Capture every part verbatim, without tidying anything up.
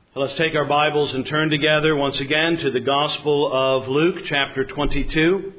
Let's take our Bibles and turn together once again to the Gospel of Luke, chapter twenty-two.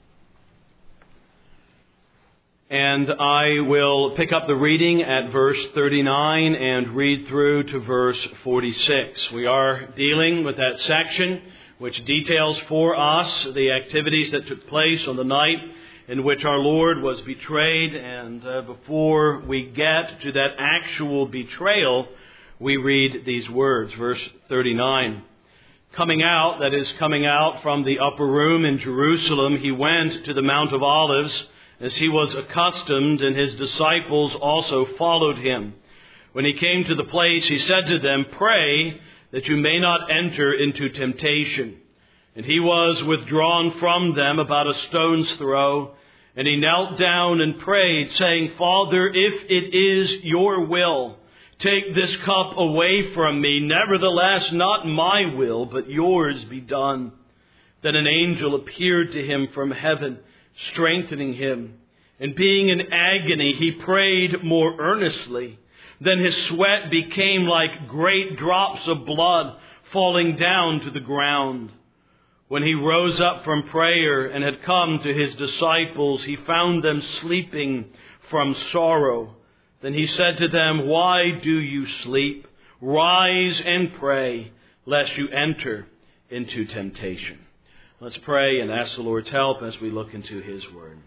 And I will pick up the reading at verse thirty-nine and read through to verse forty-six. We are dealing with that section which details for us the activities that took place on the night in which our Lord was betrayed. And uh, before we get to that actual betrayal, we read these words, verse thirty-nine. Coming out, that is, coming out from the upper room in Jerusalem, he went to the Mount of Olives, as he was accustomed, and his disciples also followed him. When he came to the place, he said to them, "Pray that you may not enter into temptation." And he was withdrawn from them about a stone's throw, and he knelt down and prayed, saying, "Father, if it is your will, take this cup away from me. Nevertheless, not my will, but yours be done." Then an angel appeared to him from heaven, strengthening him. And being in agony, he prayed more earnestly. Then his sweat became like great drops of blood falling down to the ground. When he rose up from prayer and had come to his disciples, he found them sleeping from sorrow. Then he said to them, "Why do you sleep? Rise and pray, lest you enter into temptation." Let's pray and ask the Lord's help as we look into His Word.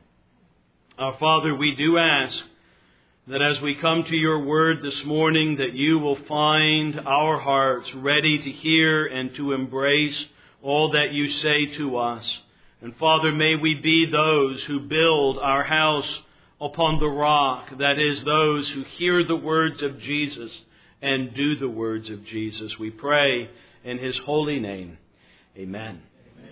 Our Father, we do ask that as we come to your Word this morning, that you will find our hearts ready to hear and to embrace all that you say to us. And Father, may we be those who build our house upon the rock, that is, those who hear the words of Jesus and do the words of Jesus. We pray in His holy name. Amen. Amen.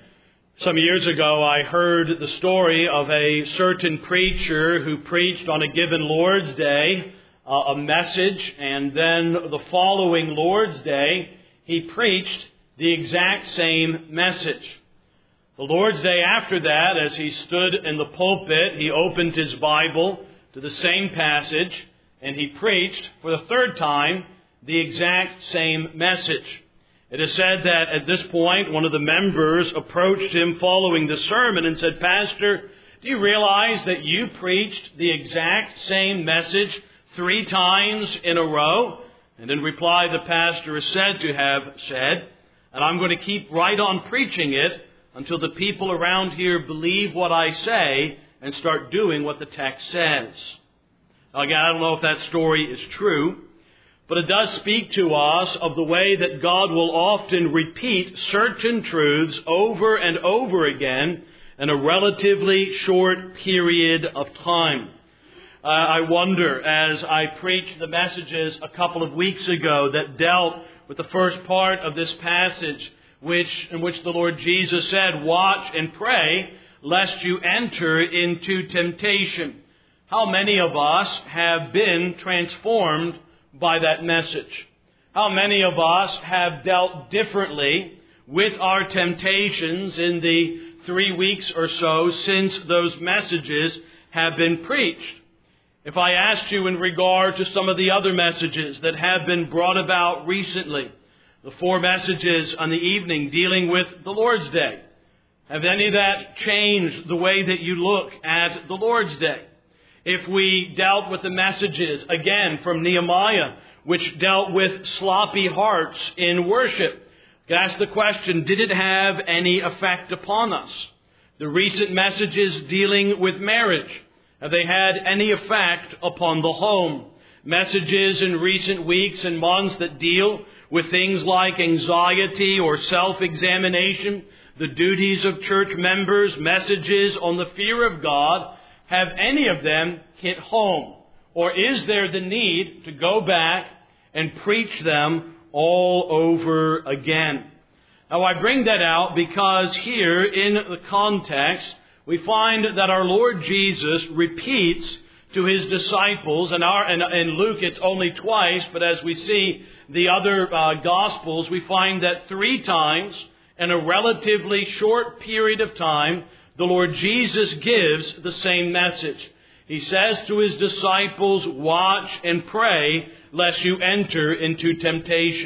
Some years ago, I heard the story of a certain preacher who preached on a given Lord's Day uh, a message, and then the following Lord's Day, he preached the exact same message. The Lord's Day after that, as he stood in the pulpit, he opened his Bible to the same passage, and he preached for the third time the exact same message. It is said that at this point, one of the members approached him following the sermon and said, "Pastor, do you realize that you preached the exact same message three times in a row?" And in reply, the pastor is said to have said, "And I'm going to keep right on preaching it until the people around here believe what I say and start doing what the text says." Now, again, I don't know if that story is true, but it does speak to us of the way that God will often repeat certain truths over and over again in a relatively short period of time. Uh, I wonder, as I preached the messages a couple of weeks ago that dealt with the first part of this passage, which in which the Lord Jesus said, "Watch and pray, lest you enter into temptation." How many of us have been transformed by that message? How many of us have dealt differently with our temptations in the three weeks or so since those messages have been preached? If I asked you in regard to some of the other messages that have been brought about recently, the four messages on the evening dealing with the Lord's Day, have any of that changed the way that you look at the Lord's Day? If we dealt with the messages, again, from Nehemiah, which dealt with sloppy hearts in worship, you could ask the question, did it have any effect upon us? The recent messages dealing with marriage, have they had any effect upon the home? Messages in recent weeks and months that deal with things like anxiety or self-examination, the duties of church members, messages on the fear of God, have any of them hit home? Or is there the need to go back and preach them all over again? Now, I bring that out because here in the context, we find that our Lord Jesus repeats to His disciples, and our, in, in Luke it's only twice, but as we see the other uh, Gospels, we find that three times in a relatively short period of time, the Lord Jesus gives the same message. He says to His disciples, "Watch and pray, lest you enter into temptation."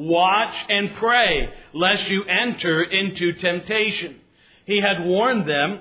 watch and pray, lest you enter into temptation. He had warned them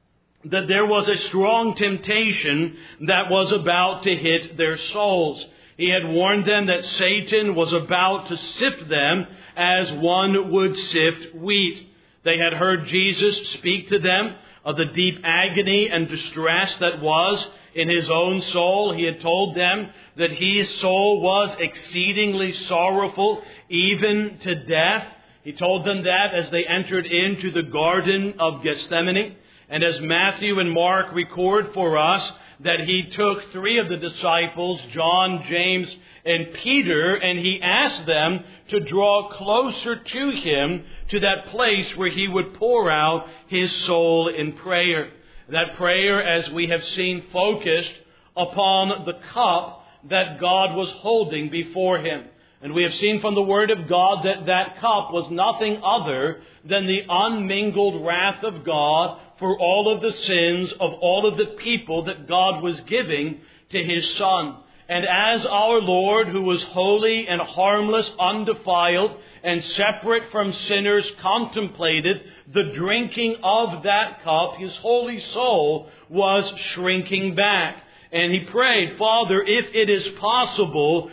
that there was a strong temptation that was about to hit their souls. He had warned them that Satan was about to sift them as one would sift wheat. They had heard Jesus speak to them of the deep agony and distress that was in his own soul. He had told them that his soul was exceedingly sorrowful, even to death. He told them that as they entered into the Garden of Gethsemane. And as Matthew and Mark record for us, that he took three of the disciples, John, James, and Peter, and he asked them to draw closer to him, to that place where he would pour out his soul in prayer. That prayer, as we have seen, focused upon the cup that God was holding before him. And we have seen from the Word of God that that cup was nothing other than the unmingled wrath of God for all of the sins of all of the people that God was giving to his Son. And as our Lord, who was holy and harmless, undefiled, and separate from sinners, contemplated the drinking of that cup, his holy soul was shrinking back. And he prayed, Father, if it is possible,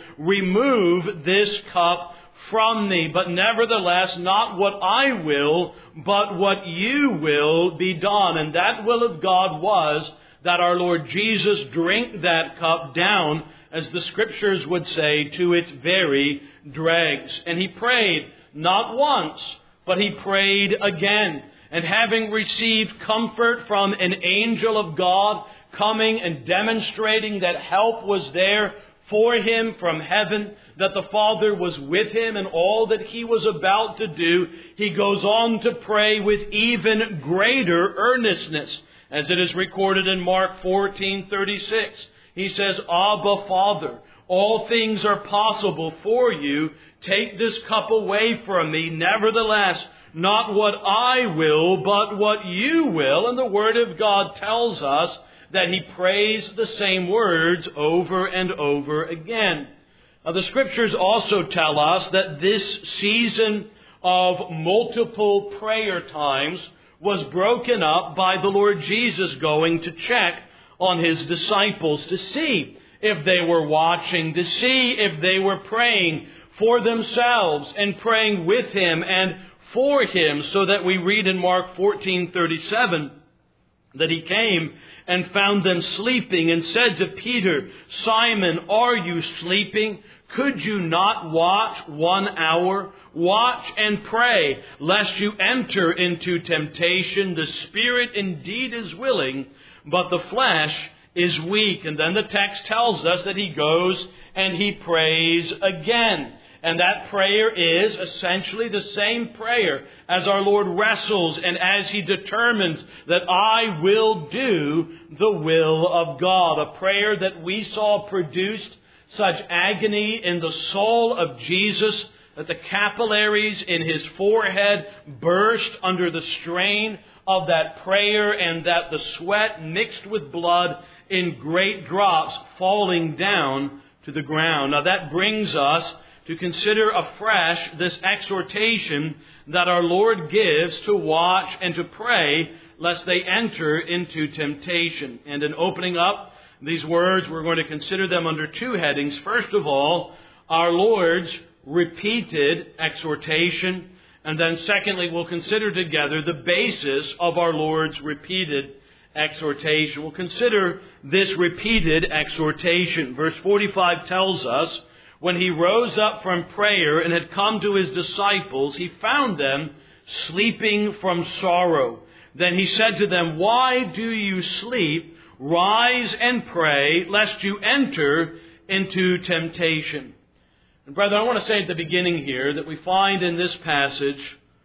remove this cup from me. But nevertheless, not what I will, but what you will be done. And that will of God was that our Lord Jesus drink that cup down, as the Scriptures would say, to its very dregs. And he prayed not once, but he prayed again. And having received comfort from an angel of God, coming and demonstrating that help was there for him from heaven, that the Father was with him in all that he was about to do, he goes on to pray with even greater earnestness, as it is recorded in Mark fourteen thirty-six. He says, Abba, Father, all things are possible for you. Take this cup away from me. Nevertheless, not what I will, but what you will. And the Word of God tells us that he prays the same words over and over again. Now, the Scriptures also tell us that this season of multiple prayer times was broken up by the Lord Jesus going to check on his disciples to see if they were watching, to see if they were praying for themselves and praying with him and for him, so that we read in Mark fourteen thirty-seven that he came and found them sleeping and said to Peter, Simon, are you sleeping? Could you not watch one hour? Watch and pray, lest you enter into temptation. The spirit indeed is willing, but the flesh is weak. And then the text tells us that he goes and he prays again. And that prayer is essentially the same prayer as our Lord wrestles and as he determines that I will do the will of God. A prayer that we saw produced such agony in the soul of Jesus that the capillaries in his forehead burst under the strain of that prayer, and that the sweat mixed with blood in great drops falling down to the ground. Now that brings us to consider afresh this exhortation that our Lord gives to watch and to pray lest they enter into temptation. And in opening up these words, we're going to consider them under two headings. First of all, our Lord's repeated exhortation. And then secondly, we'll consider together the basis of our Lord's repeated exhortation. We'll consider this repeated exhortation. Verse forty-five tells us, when he rose up from prayer and had come to his disciples, he found them sleeping from sorrow. Then he said to them, why do you sleep? Rise and pray, lest you enter into temptation. And brethren, I want to say at the beginning here that we find in this passage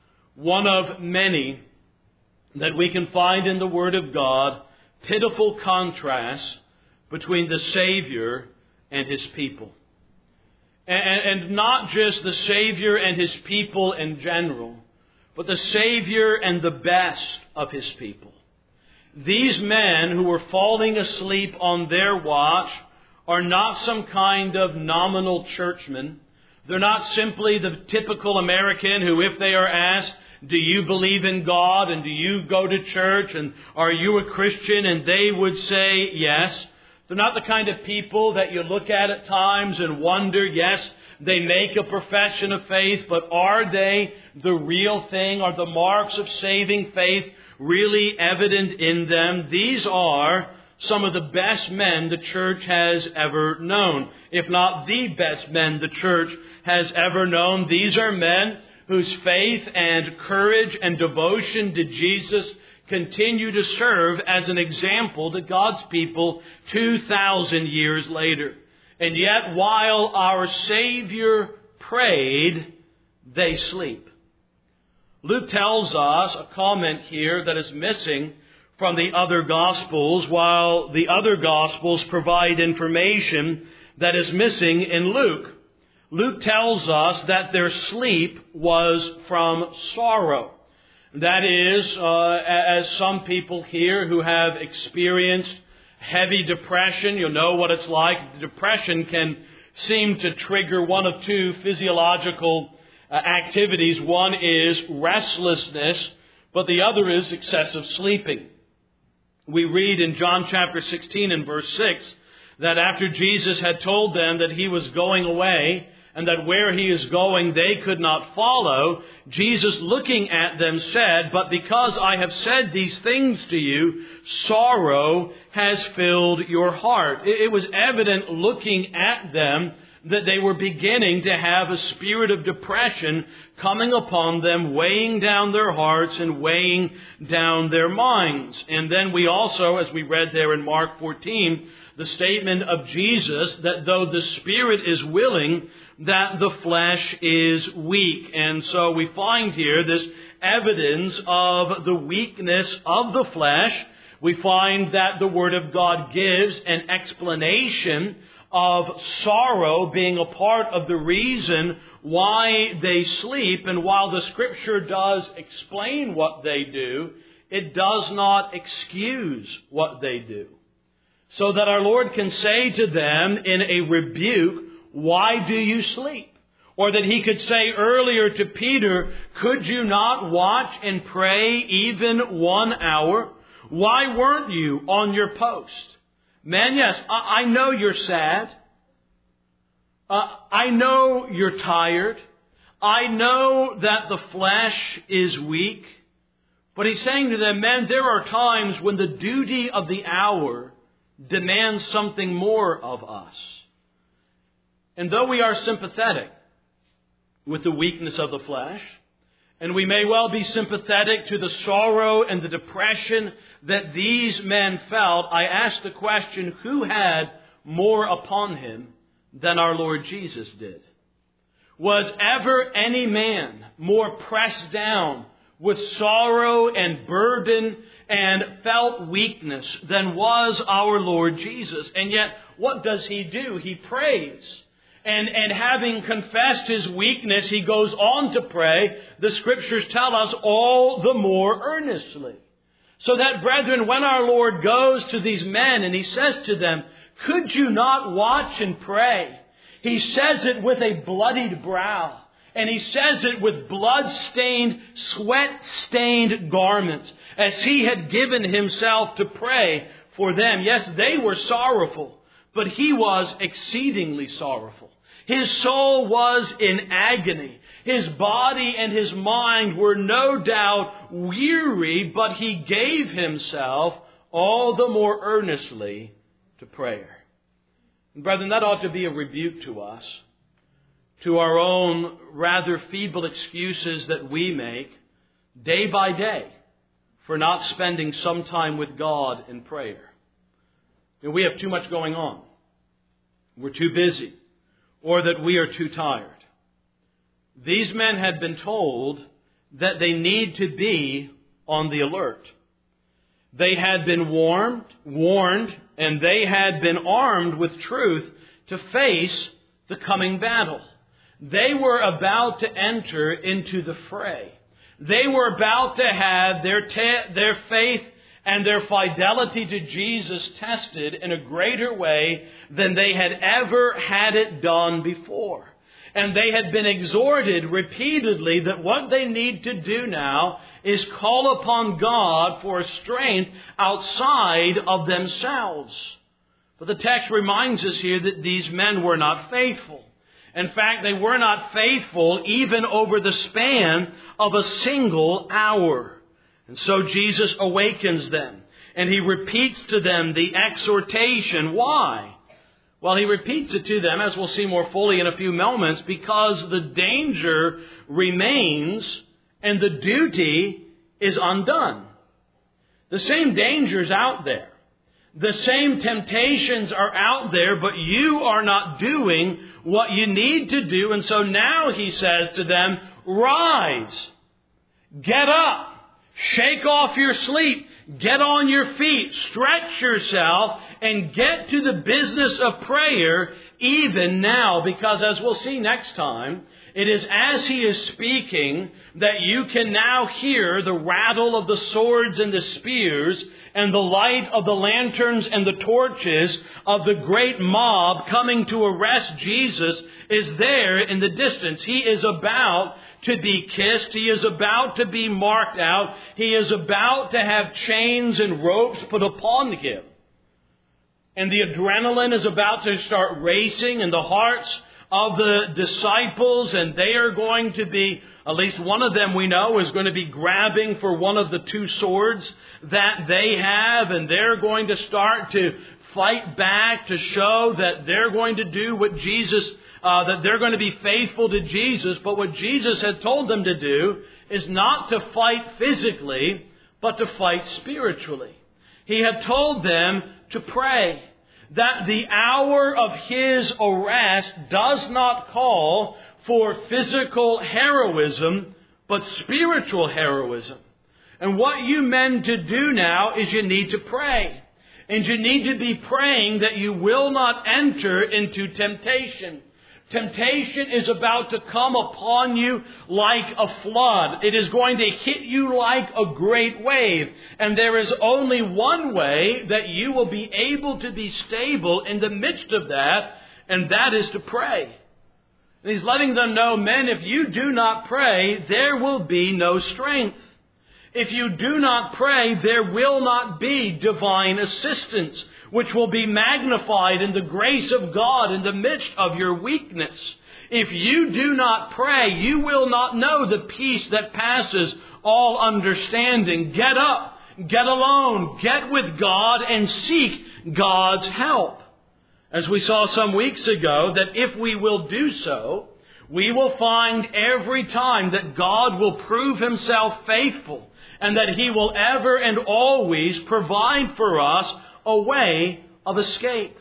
one of many that we can find in the Word of God, pitiful contrasts between the Savior and his people. And not just the Savior and his people in general, but the Savior and the best of his people. These men who were falling asleep on their watch are not some kind of nominal churchmen, They're not simply the typical American who, if they are asked, do you believe in God and do you go to church and are you a Christian? And they would say yes. They're not the kind of people that you look at at times and wonder, yes, they make a profession of faith, but are they the real thing? Are the marks of saving faith really evident in them? These are some of the best men the church has ever known. If not the best men the church has ever known. These are men whose faith and courage and devotion to Jesus continue to serve as an example to God's people two thousand years later. And yet, while our Savior prayed, they sleep. Luke tells us a comment here that is missing from the other Gospels, while the other Gospels provide information that is missing in Luke. Luke tells us that their sleep was from sorrow. That is, uh, as some people here who have experienced heavy depression, you'll know what it's like. Depression can seem to trigger one of two physiological uh, activities. One is restlessness, but the other is excessive sleeping. We read in John chapter sixteen and verse six that after Jesus had told them that he was going away and that where he is going they could not follow, Jesus, looking at them, said, "But because I have said these things to you, sorrow has filled your heart." It was evident looking at them that they were beginning to have a spirit of depression coming upon them, weighing down their hearts and weighing down their minds. And then we also, as we read there in Mark fourteen, the statement of Jesus that though the spirit is willing, that the flesh is weak. And so we find here this evidence of the weakness of the flesh. We find that the Word of God gives an explanation of sorrow being a part of the reason why they sleep. And while the Scripture does explain what they do, it does not excuse what they do. So that our Lord can say to them in a rebuke, "Why do you sleep?" Or that he could say earlier to Peter, "Could you not watch and pray even one hour? Why weren't you on your post?" Men, yes, I, I know you're sad. Uh, I know you're tired. I know that the flesh is weak. But he's saying to them, men, there are times when the duty of the hour demands something more of us. And though we are sympathetic with the weakness of the flesh, and we may well be sympathetic to the sorrow and the depression that these men felt, I ask the question, who had more upon him than our Lord Jesus did? Was ever any man more pressed down with sorrow and burden and felt weakness than was our Lord Jesus? And yet, what does he do? He prays. And, and having confessed his weakness, he goes on to pray. The Scriptures tell us all the more earnestly. So that, brethren, when our Lord goes to these men and he says to them, "Could you not watch and pray?" He says it with a bloodied brow. And he says it with blood-stained, sweat-stained garments, as he had given himself to pray for them. Yes, they were sorrowful, but he was exceedingly sorrowful. His soul was in agony. His body and his mind were no doubt weary, but he gave himself all the more earnestly to prayer. And brethren, that ought to be a rebuke to us, to our own rather feeble excuses that we make day by day for not spending some time with God in prayer. You know, we have too much going on. We're too busy. Or that we are too tired. These men had been told that they need to be on the alert. They had been warned, warned, and they had been armed with truth to face the coming battle. They were about to enter into the fray. They were about to have their te- their faith and their fidelity to Jesus tested in a greater way than they had ever had it done before. And they had been exhorted repeatedly that what they need to do now is call upon God for strength outside of themselves. But the text reminds us here that these men were not faithful. In fact, they were not faithful even over the span of a single hour. And so Jesus awakens them, and He repeats to them the exhortation. Why? Well, He repeats it to them, as we'll see more fully in a few moments, because the danger remains and the duty is undone. The same danger's out there. The same temptations are out there, but you are not doing what you need to do. And so now He says to them, rise, get up, shake off your sleep, get on your feet, stretch yourself, and get to the business of prayer even now. Because as we'll see next time, it is as He is speaking that you can now hear the rattle of the swords and the spears and the light of the lanterns and the torches of the great mob coming to arrest Jesus is there in the distance. He is about to be kissed. He is about to be marked out. He is about to have chains and ropes put upon Him. And the adrenaline is about to start racing in the hearts of the disciples, and they are going to be, at least one of them we know, is going to be grabbing for one of the two swords that they have, and they're going to start to fight back to show that they're going to do what Jesus, uh, that they're going to be faithful to Jesus. But what Jesus had told them to do is not to fight physically, but to fight spiritually. He had told them to pray. That the hour of His arrest does not call for physical heroism, but spiritual heroism. And what you men to do now is you need to pray. And you need to be praying that you will not enter into temptation. Temptation is about to come upon you like a flood. It is going to hit you like a great wave. And there is only one way that you will be able to be stable in the midst of that, and that is to pray. And He's letting them know, men, if you do not pray, there will be no strength. If you do not pray, there will not be divine assistance, which will be magnified in the grace of God in the midst of your weakness. If you do not pray, you will not know the peace that passes all understanding. Get up, get alone, get with God, and seek God's help. As we saw some weeks ago, that if we will do so, we will find every time that God will prove Himself faithful, and that He will ever and always provide for us a way of escape.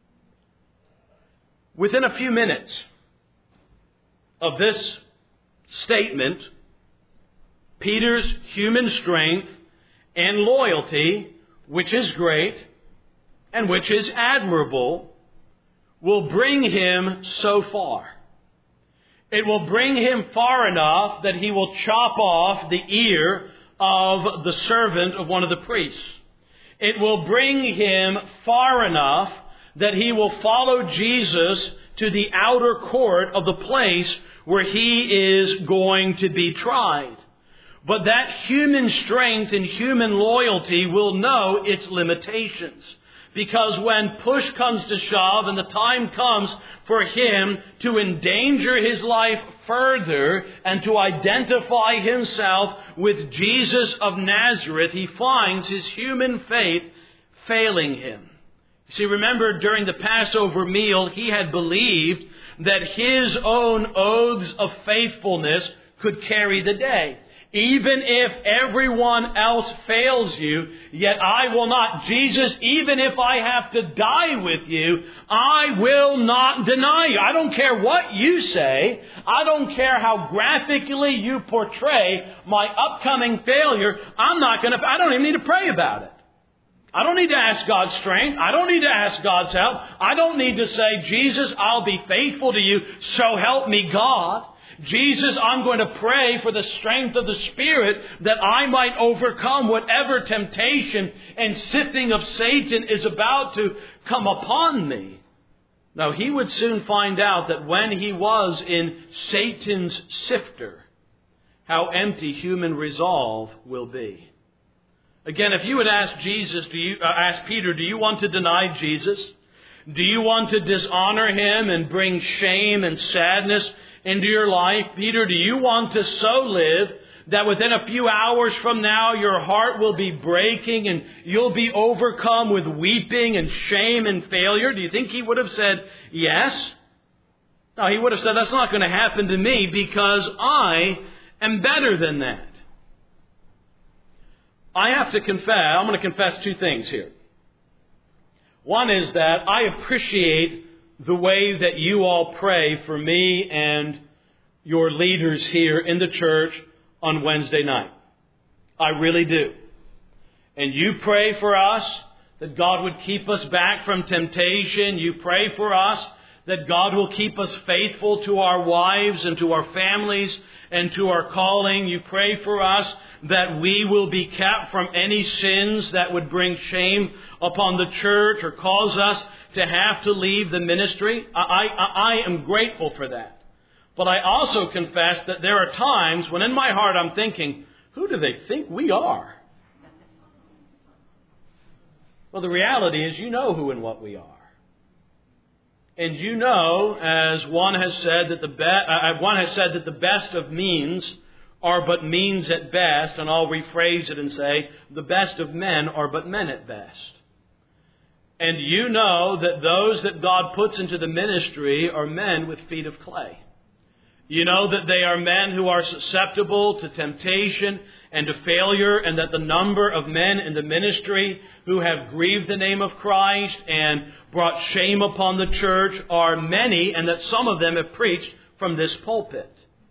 Within a few minutes of this statement, Peter's human strength and loyalty, which is great and which is admirable, will bring him so far. It will bring him far enough that he will chop off the ear of the servant of one of the priests. It will bring him far enough that he will follow Jesus to the outer court of the place where he is going to be tried. But that human strength and human loyalty will know its limitations. Because when push comes to shove and the time comes for him to endanger his life further and to identify himself with Jesus of Nazareth, he finds his human faith failing him. You see, remember during the Passover meal, he had believed that his own oaths of faithfulness could carry the day. Even if everyone else fails you, yet I will not. Jesus, even if I have to die with you, I will not deny you. I don't care what you say. I don't care how graphically you portray my upcoming failure. I'm not going to, I don't even need to pray about it. I don't need to ask God's strength. I don't need to ask God's help. I don't need to say, Jesus, I'll be faithful to you, so help me God. Jesus, I'm going to pray for the strength of the Spirit that I might overcome whatever temptation and sifting of Satan is about to come upon me. Now, he would soon find out that when he was in Satan's sifter, how empty human resolve will be. Again, if you would ask Jesus, do you uh, ask Peter, do you want to deny Jesus? Do you want to dishonor him and bring shame and sadness into your life? Peter, do you want to so live that within a few hours from now your heart will be breaking and you'll be overcome with weeping and shame and failure? Do you think he would have said yes? No, he would have said, that's not going to happen to me because I am better than that. I have to confess, I'm going to confess two things here. One is that I appreciate the way that you all pray for me and your leaders here in the church on Wednesday night. I really do. And you pray for us that God would keep us back from temptation. You pray for us that God will keep us faithful to our wives and to our families and to our calling. You pray for us that we will be kept from any sins that would bring shame upon the church or cause us to have to leave the ministry. I, I, I am grateful for that. But I also confess that there are times when in my heart I'm thinking, who do they think we are? Well, the reality is you know who and what we are. And you know, as one has said that the be- uh, one has said that the best of means are but means at best, and I'll rephrase it and say, the best of men are but men at best. And you know that those that God puts into the ministry are men with feet of clay. You know that they are men who are susceptible to temptation and to failure, and that the number of men in the ministry who have grieved the name of Christ and brought shame upon the church are many, and that some of them have preached from this pulpit.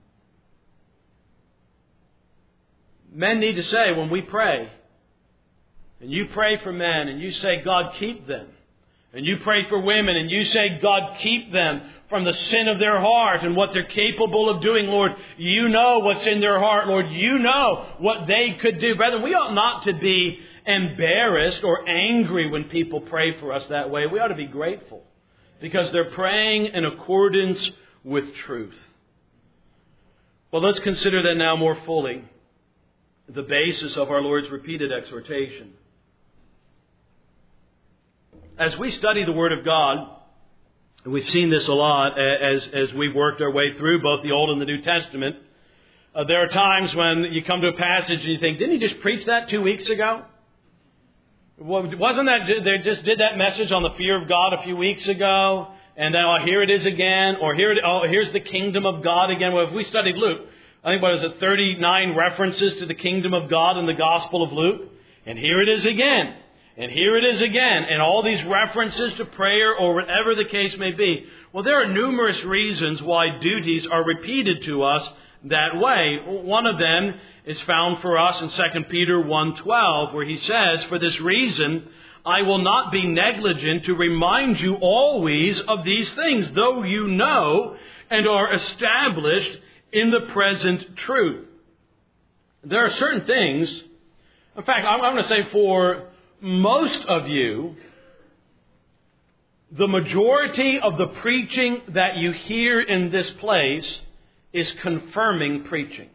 Men need to say when we pray, and you pray for men, and you say, God, keep them. And you pray for women, and you say, God, keep them from the sin of their heart and what they're capable of doing, Lord. You know what's in their heart, Lord. You know what they could do. Brethren, we ought not to be embarrassed or angry when people pray for us that way. We ought to be grateful because they're praying in accordance with truth. Well, let's consider then now more fully the basis of our Lord's repeated exhortation. As we study the Word of God, and we've seen this a lot as, as we've worked our way through both the Old and the New Testament, uh, there are times when you come to a passage and you think, didn't he just preach that two weeks ago? Wasn't that, they just did that message on the fear of God a few weeks ago, and now here it is again, or here it, oh, here's the kingdom of God again. Well, if we studied Luke, I think, what is it, thirty-nine references to the kingdom of God in the Gospel of Luke, and here it is again. And here it is again, and all these references to prayer or whatever the case may be. Well, there are numerous reasons why duties are repeated to us that way. One of them is found for us in Second Peter one twelve, where he says, for this reason, I will not be negligent to remind you always of these things, though you know and are established in the present truth. There are certain things, in fact, I'm going to say for most of you, the majority of the preaching that you hear in this place is confirming preaching.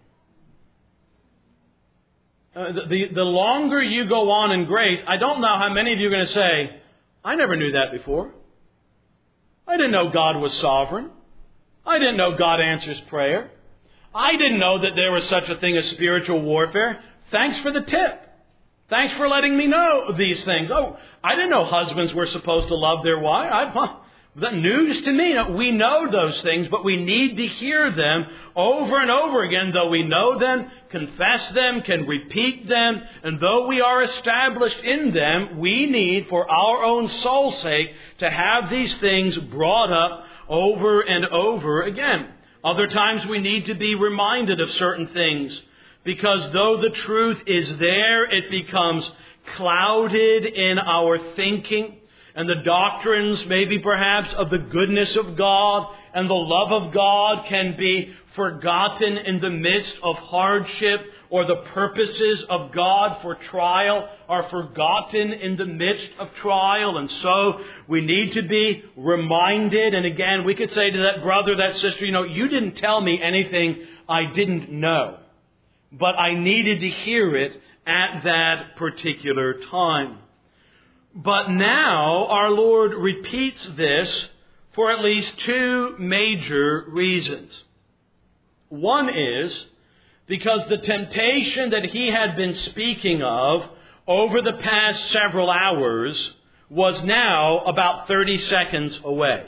Uh, the, the, the longer you go on in grace, I don't know how many of you are going to say, I never knew that before. I didn't know God was sovereign. I didn't know God answers prayer. I didn't know that there was such a thing as spiritual warfare. Thanks for the tip. Thanks for letting me know these things. Oh, I didn't know husbands were supposed to love their wife. I, that news to me. We know those things, but we need to hear them over and over again. Though we know them, confess them, can repeat them, and though we are established in them, we need, for our own soul's sake, to have these things brought up over and over again. Other times we need to be reminded of certain things, because though the truth is there, it becomes clouded in our thinking. And the doctrines, maybe perhaps, of the goodness of God and the love of God can be forgotten in the midst of hardship or the purposes of God for trial are forgotten in the midst of trial. And so we need to be reminded. And again, we could say to that brother, that sister, you know, you didn't tell me anything I didn't know. But I needed to hear it at that particular time. But now our Lord repeats this for at least two major reasons. One is because the temptation that he had been speaking of over the past several hours was now about thirty seconds away.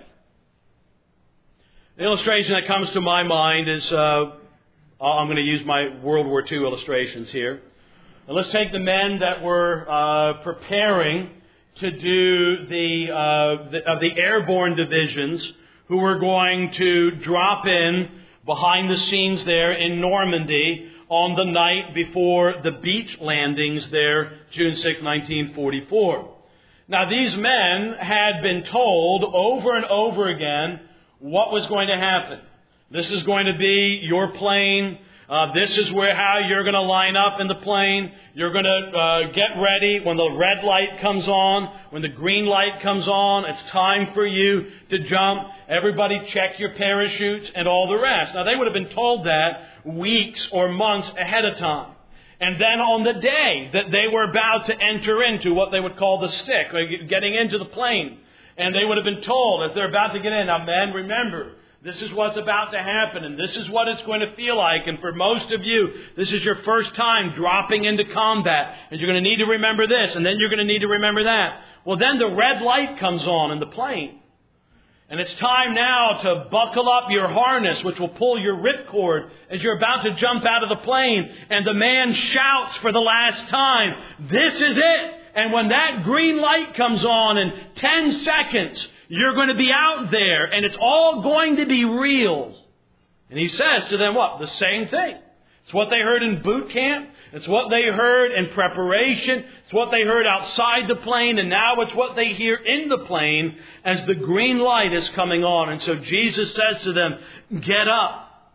The illustration that comes to my mind is, uh, I'm going to use my World War Two illustrations here. Now let's take the men that were uh, preparing to do the, uh, the, uh, the airborne divisions who were going to drop in behind the scenes there in Normandy on the night before the beach landings there, June sixth, nineteen forty-four. Now these men had been told over and over again what was going to happen. This is going to be your plane. Uh, this is where how you're going to line up in the plane. You're going to uh, get ready when the red light comes on. When the green light comes on, it's time for you to jump. Everybody check your parachutes and all the rest. Now, they would have been told that weeks or months ahead of time. And then on the day that they were about to enter into what they would call the stick, getting into the plane, and they would have been told as they're about to get in, now, men, remember, this is what's about to happen, and this is what it's going to feel like. And for most of you, this is your first time dropping into combat. And you're going to need to remember this, and then you're going to need to remember that. Well, then the red light comes on in the plane. And it's time now to buckle up your harness, which will pull your ripcord as you're about to jump out of the plane. And the man shouts for the last time, "This is it!" And when that green light comes on in ten seconds, you're going to be out there, and it's all going to be real. And he says to them, what? The same thing. It's what they heard in boot camp. It's what they heard in preparation. It's what they heard outside the plane. And now it's what they hear in the plane as the green light is coming on. And so Jesus says to them, get up.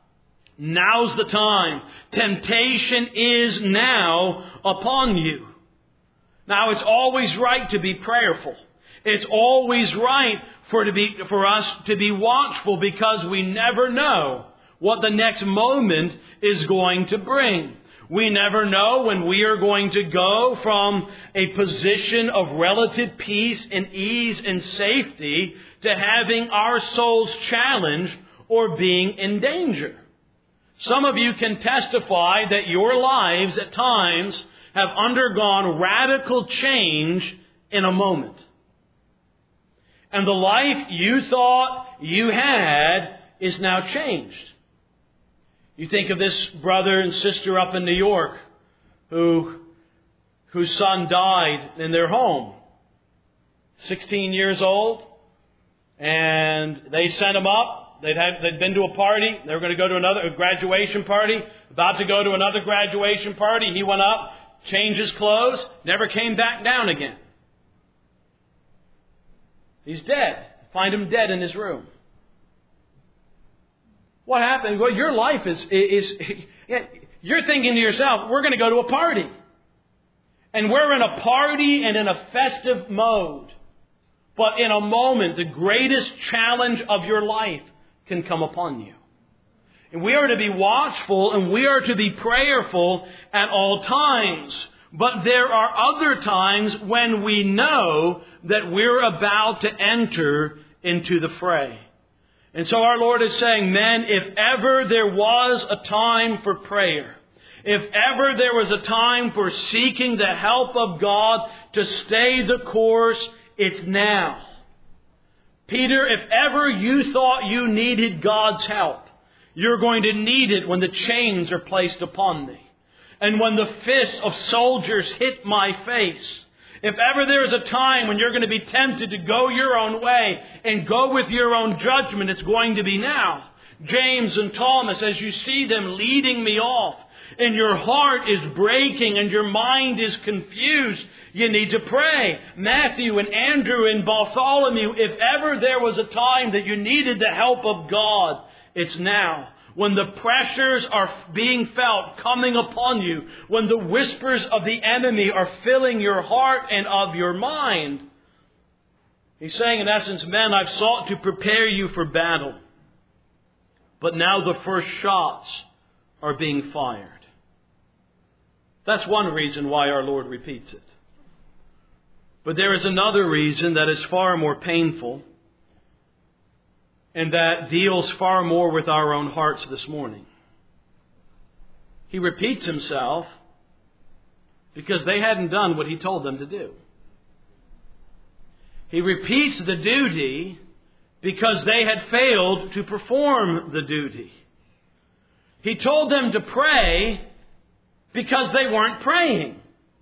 Now's the time. Temptation is now upon you. Now, it's always right to be prayerful. It's always right for to be for us to be watchful, because we never know what the next moment is going to bring. We never know when we are going to go from a position of relative peace and ease and safety to having our souls challenged or being in danger. Some of you can testify that your lives at times have undergone radical change in a moment. And the life you thought you had is now changed. You think of this brother and sister up in New York who, whose son died in their home. sixteen years old. And they sent him up. They'd, had, they'd been to a party. They were going to go to another a graduation party. About to go to another graduation party. He went up, changed his clothes, never came back down again. He's dead. Find him dead in his room. What happened? Well, your life is, is, is you're thinking to yourself, we're going to go to a party. And we're in a party and in a festive mode. But in a moment, the greatest challenge of your life can come upon you. And we are to be watchful and we are to be prayerful at all times. But there are other times when we know that we're about to enter into the fray. And so our Lord is saying, men, if ever there was a time for prayer, if ever there was a time for seeking the help of God to stay the course, it's now. Peter, if ever you thought you needed God's help, you're going to need it when the chains are placed upon me. And when the fists of soldiers hit my face. If ever there is a time when you're going to be tempted to go your own way and go with your own judgment, it's going to be now. James and Thomas, as you see them leading me off, and your heart is breaking and your mind is confused, you need to pray. Matthew and Andrew and Bartholomew, if ever there was a time that you needed the help of God, it's now. when the pressures are being felt coming upon you, when the whispers of the enemy are filling your heart and of your mind. He's saying, in essence, men, I've sought to prepare you for battle, but now the first shots are being fired. That's one reason why our Lord repeats it. But there is another reason that is far more painful, and that deals far more with our own hearts this morning. He repeats himself because they hadn't done what he told them to do. He repeats the duty because they had failed to perform the duty. He told them to pray because they weren't praying.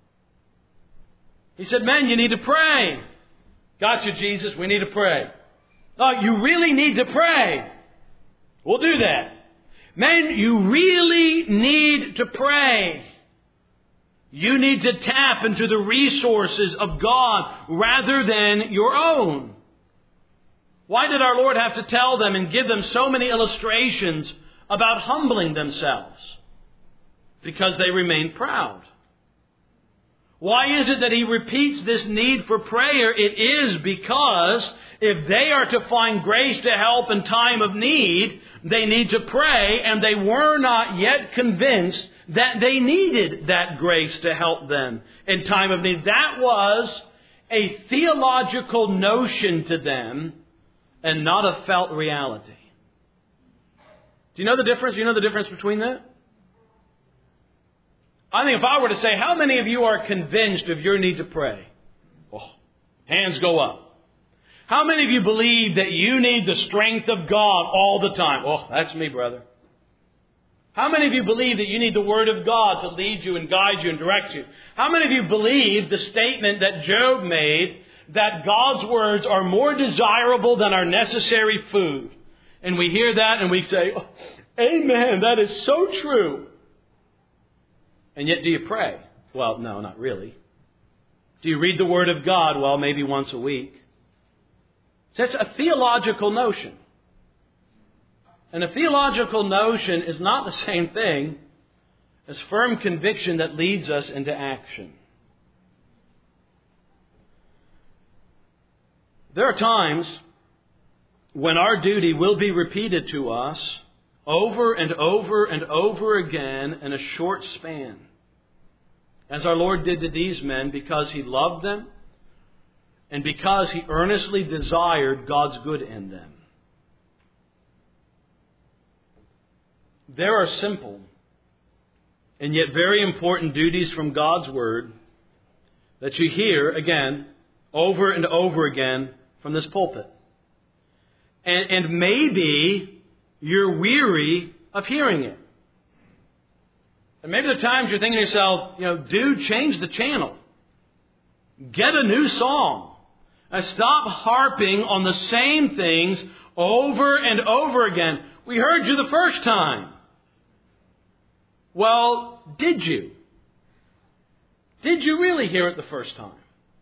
He said, men, you need to pray. Gotcha, Jesus, we need to pray. Oh, you really need to pray. We'll do that. Men, you really need to pray. You need to tap into the resources of God rather than your own. Why did our Lord have to tell them and give them so many illustrations about humbling themselves? Because they remain proud. Why is it that He repeats this need for prayer? It is because if they are to find grace to help in time of need, they need to pray, and they were not yet convinced that they needed that grace to help them in time of need. That was a theological notion to them and not a felt reality. Do you know the difference? Do you know the difference between that? I think if I were to say, how many of you are convinced of your need to pray? Oh, hands go up. How many of you believe that you need the strength of God all the time? Oh, that's me, brother. How many of you believe that you need the Word of God to lead you and guide you and direct you? How many of you believe the statement that Job made that God's words are more desirable than our necessary food? And we hear that and we say, oh, amen, that is so true. And yet do you pray? Well, no, not really. Do you read the Word of God? Well, maybe once a week. That's a theological notion. And a theological notion is not the same thing as firm conviction that leads us into action. There are times when our duty will be repeated to us over and over and over again in a short span, as our Lord did to these men, because He loved them and because He earnestly desired God's good in them. There are simple and yet very important duties from God's Word that you hear, again, over and over again from this pulpit. And, and maybe you're weary of hearing it. And maybe there are times you're thinking to yourself, you know, dude, change the channel. Get a new song. And stop harping on the same things over and over again. We heard you the first time. Well, did you? Did you really hear it the first time?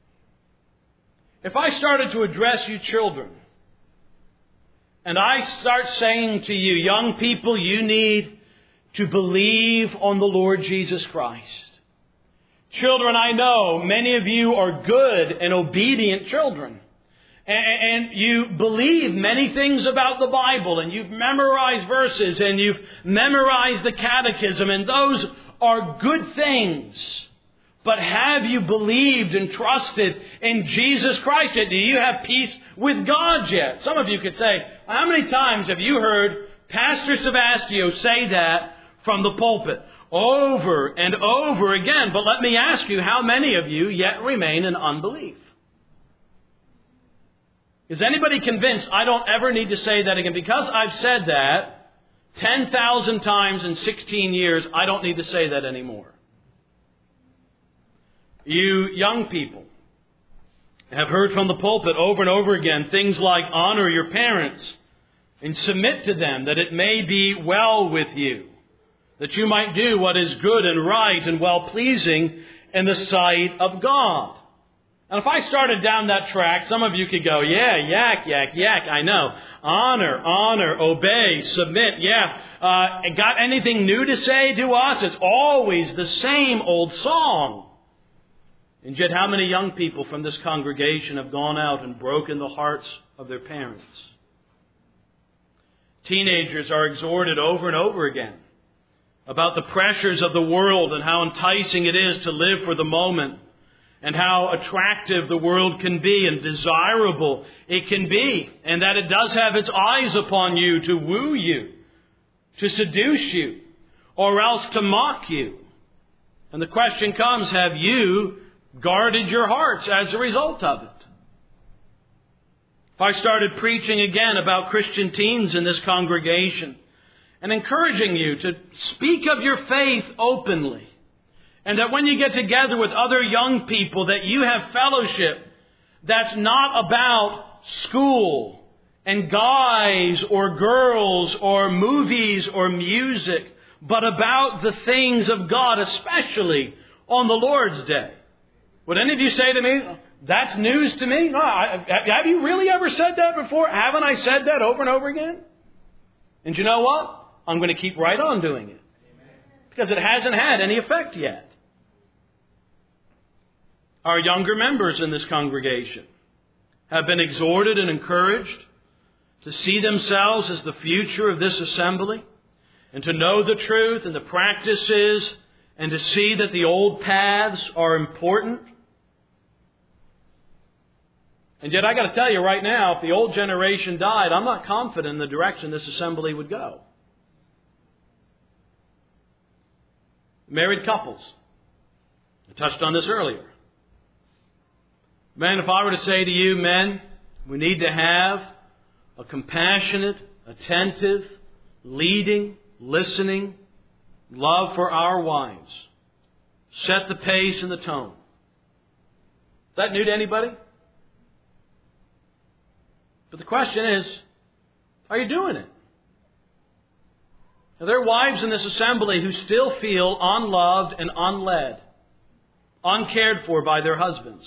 If I started to address you children, and I start saying to you, young people, you need to believe on the Lord Jesus Christ. Children, I know many of you are good and obedient children. And you believe many things about the Bible, and you've memorized verses, and you've memorized the catechism, and those are good things. But have you believed and trusted in Jesus Christ yet? Do you have peace with God yet? Some of you could say, how many times have you heard Pastor Sebastio say that from the pulpit? Over and over again. But let me ask you, how many of you yet remain in unbelief? Is anybody convinced I don't ever need to say that again? Because I've said that ten thousand times in sixteen years, I don't need to say that anymore. You young people have heard from the pulpit over and over again things like honor your parents and submit to them that it may be well with you, that you might do what is good and right and well-pleasing in the sight of God. And if I started down that track, some of you could go, yeah, yak, yak, yak, I know. Honor, honor, obey, submit, yeah. Uh, got anything new to say to us? It's always the same old song. And yet how many young people from this congregation have gone out and broken the hearts of their parents? Teenagers are exhorted over and over again about the pressures of the world and how enticing it is to live for the moment, and how attractive the world can be and desirable it can be, and that it does have its eyes upon you to woo you, to seduce you, or else to mock you. And the question comes, have you guarded your hearts as a result of it? If I started preaching again about Christian teens in this congregation and encouraging you to speak of your faith openly, and that when you get together with other young people that you have fellowship that's not about school and guys or girls or movies or music, but about the things of God, especially on the Lord's Day. Would any of you say to me, that's news to me? No, I, have you really ever said that before? Haven't I said that over and over again? And you know what? I'm going to keep right on doing it, because it hasn't had any effect yet. Our younger members in this congregation have been exhorted and encouraged to see themselves as the future of this assembly, and to know the truth and the practices, and to see that the old paths are important. And yet I got to tell you right now, if the old generation died, I'm not confident in the direction this assembly would go. Married couples. I touched on this earlier. Men, if I were to say to you, men, we need to have a compassionate, attentive, leading, listening love for our wives. Set the pace and the tone. Is that new to anybody? But the question is, are you doing it? Now, there are wives in this assembly who still feel unloved and unled, uncared for by their husbands.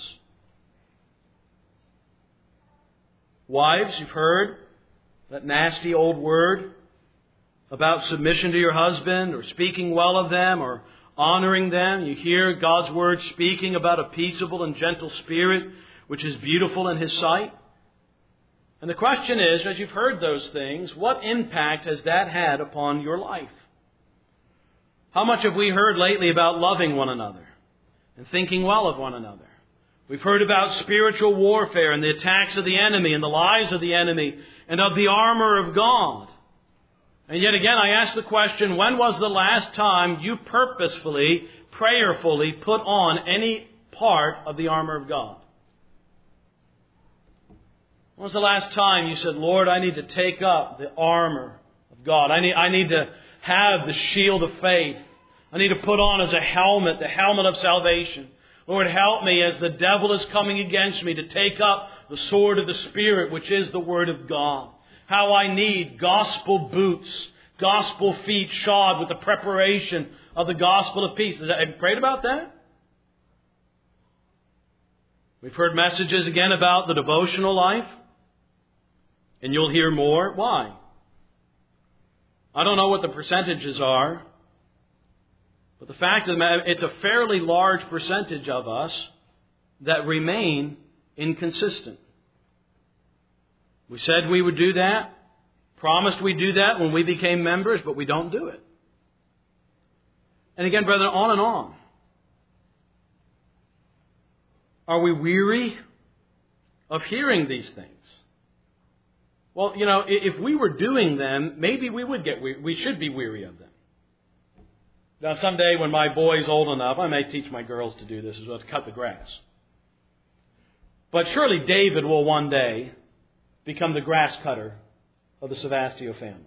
Wives, you've heard that nasty old word about submission to your husband, or speaking well of them, or honoring them. You hear God's word speaking about a peaceable and gentle spirit, which is beautiful in His sight. And the question is, as you've heard those things, what impact has that had upon your life? How much have we heard lately about loving one another and thinking well of one another? We've heard about spiritual warfare and the attacks of the enemy and the lies of the enemy and of the armor of God. And yet again, I ask the question, when was the last time you purposefully, prayerfully put on any part of the armor of God? When was the last time you said, Lord, I need to take up the armor of God. I need, I need to have the shield of faith. I need to put on as a helmet, the helmet of salvation. Lord, help me as the devil is coming against me to take up the sword of the Spirit, which is the Word of God. How I need gospel boots, gospel feet shod with the preparation of the gospel of peace. Have you prayed about that? We've heard messages again about the devotional life. And you'll hear more. Why? I don't know what the percentages are. But the fact of the matter, it's a fairly large percentage of us that remain inconsistent. We said we would do that, promised we'd do that when we became members, but we don't do it. And again, brethren, on and on. Are we weary of hearing these things? Well, you know, if we were doing them, maybe we would get we should be weary of them. Now, someday when my boy's old enough, I may teach my girls to do this as well, to cut the grass. But surely David will one day become the grass cutter of the Savastio family.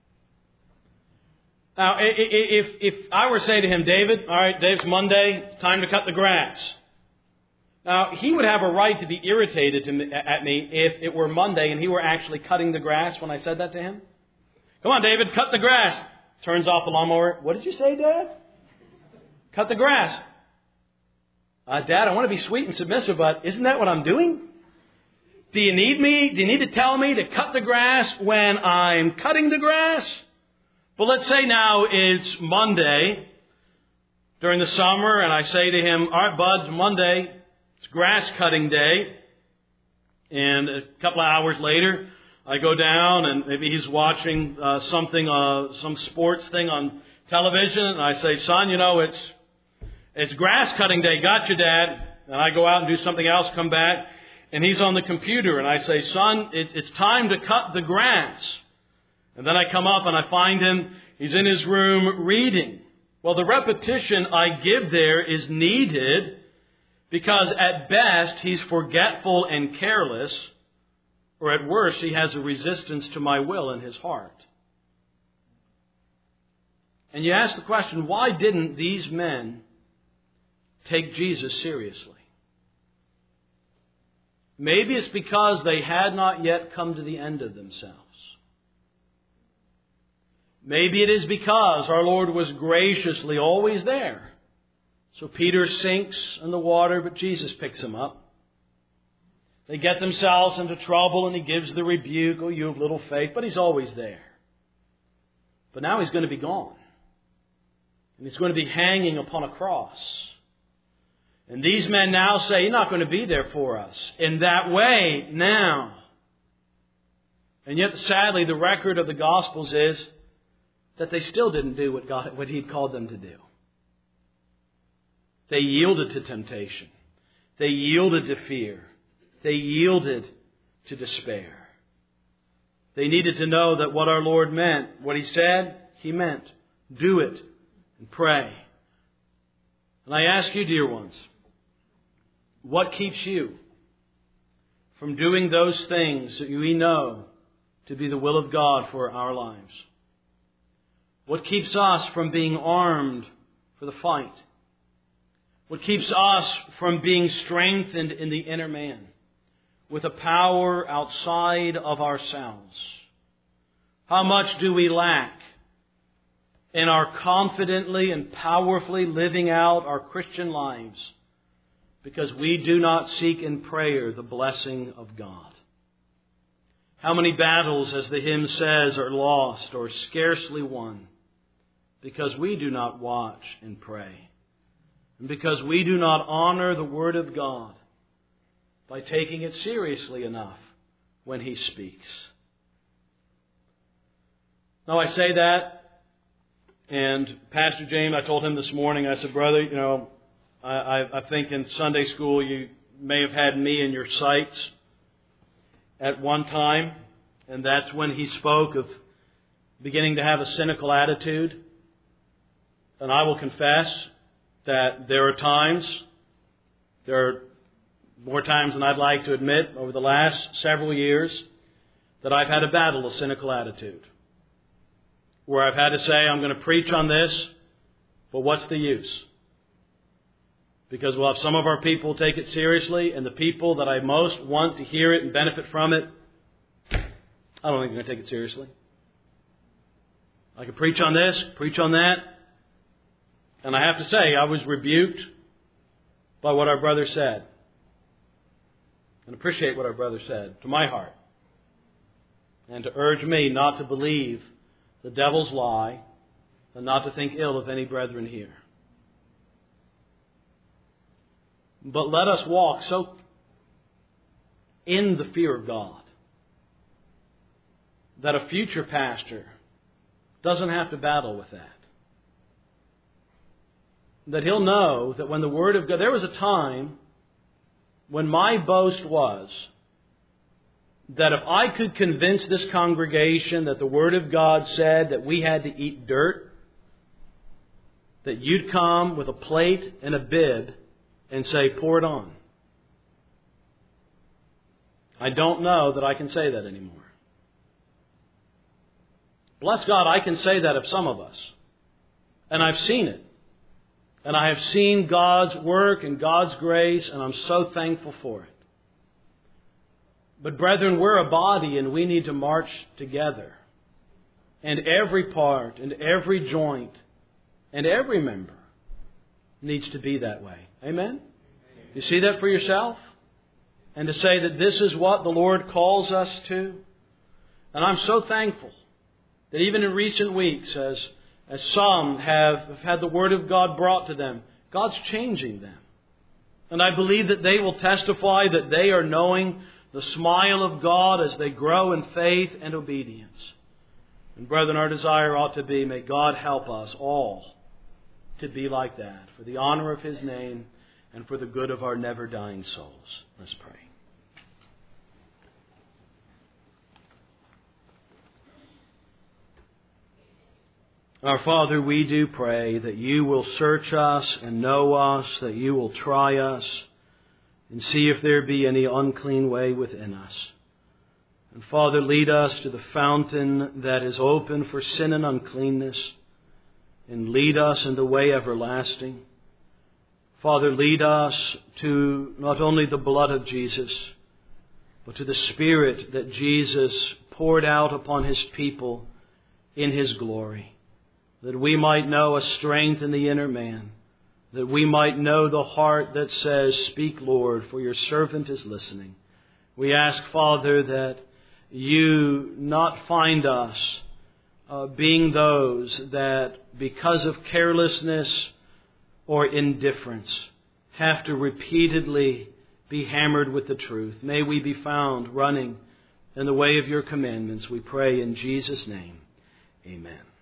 Now, if if I were to say to him, David, all right, Dave's Monday, it's time to cut the grass. Now, he would have a right to be irritated to me, at me if it were Monday and he were actually cutting the grass when I said that to him. Come on, David, cut the grass. Turns off the lawnmower. What did you say, Dad? Cut the grass. Uh, Dad, I want to be sweet and submissive, but isn't that what I'm doing? Do you need me? Do you need to tell me to cut the grass when I'm cutting the grass? But let's say now it's Monday during the summer, and I say to him, all right, bud, it's Monday. It's grass cutting day. And a couple of hours later, I go down, and maybe he's watching uh, something, uh, some sports thing on television, and I say, son, you know, it's it's grass cutting day. Gotcha, Dad. And I go out and do something else, come back, and he's on the computer, and I say, son, it, it's time to cut the grass. And then I come up and I find him, he's in his room reading. Well, the repetition I give there is needed because at best he's forgetful and careless, or at worst he has a resistance to my will in his heart. And you ask the question, why didn't these men take Jesus seriously? Maybe it's because they had not yet come to the end of themselves. Maybe it is because our Lord was graciously always there. So Peter sinks in the water, but Jesus picks him up. They get themselves into trouble and he gives the rebuke, oh, you have little faith, but he's always there. But now he's going to be gone. And he's going to be hanging upon a cross. And these men now say, you're not going to be there for us in that way now. And yet, sadly, the record of the Gospels is that they still didn't do what God, what He'd called them to do. They yielded to temptation. They yielded to fear. They yielded to despair. They needed to know that what our Lord meant, what He said, He meant. Do it and pray. And I ask you, dear ones, what keeps you from doing those things that we know to be the will of God for our lives? What keeps us from being armed for the fight? What keeps us from being strengthened in the inner man with a power outside of ourselves? How much do we lack in our confidently and powerfully living out our Christian lives because we do not seek in prayer the blessing of God? How many battles, as the hymn says, are lost or scarcely won because we do not watch and pray, and because we do not honor the Word of God by taking it seriously enough when He speaks. Now I say that, and Pastor James, I told him this morning, I said, brother, you know, I, I, I think in Sunday school you may have had me in your sights at one time, and that's when he spoke of beginning to have a cynical attitude. And I will confess that there are times, there are more times than I'd like to admit over the last several years, that I've had a battle of cynical attitude. Where I've had to say, I'm going to preach on this, but what's the use? Because we'll have some of our people take it seriously, and the people that I most want to hear it and benefit from it, I don't think they're going to take it seriously. I can preach on this, preach on that. And I have to say, I was rebuked by what our brother said. And appreciate what our brother said to my heart. And to urge me not to believe the devil's lie and not to think ill of any brethren here. But let us walk so in the fear of God that a future pastor doesn't have to battle with that. That he'll know that when the Word of God... There was a time when my boast was that if I could convince this congregation that the Word of God said that we had to eat dirt, that you'd come with a plate and a bib and say, pour it on. I don't know that I can say that anymore. Bless God, I can say that of some of us. And I've seen it. And I have seen God's work and God's grace, and I'm so thankful for it. But brethren, we're a body and we need to march together. And every part and every joint and every member needs to be that way. Amen? You see that for yourself? And to say that this is what the Lord calls us to? And I'm so thankful that even in recent weeks, as, as some have, have had the Word of God brought to them, God's changing them. And I believe that they will testify that they are knowing the smile of God as they grow in faith and obedience. And brethren, our desire ought to be, may God help us all to be like that, for the honor of His name and for the good of our never-dying souls. Let's pray. Our Father, we do pray that You will search us and know us, that You will try us and see if there be any unclean way within us. And Father, lead us to the fountain that is open for sin and uncleanness, and lead us in the way everlasting. Father, lead us to not only the blood of Jesus, but to the Spirit that Jesus poured out upon His people in His glory, that we might know a strength in the inner man, that we might know the heart that says, "Speak, Lord, for Your servant is listening." We ask, Father, that You not find us uh, being those that, because of carelessness or indifference, have to repeatedly be hammered with the truth. May we be found running in the way of Your commandments. We pray in Jesus' name. Amen.